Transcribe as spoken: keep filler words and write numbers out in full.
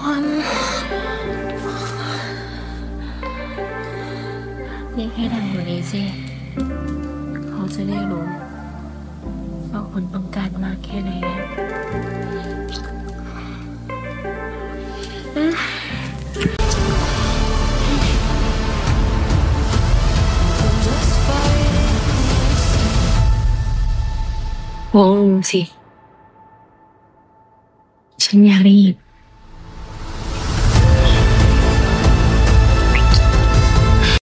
เรียกให้ดังกว่านี้สิเขาจะได้รู้ว่าคุณต้องการมากแค่ไหนวงสิฉันอยากได้ยิน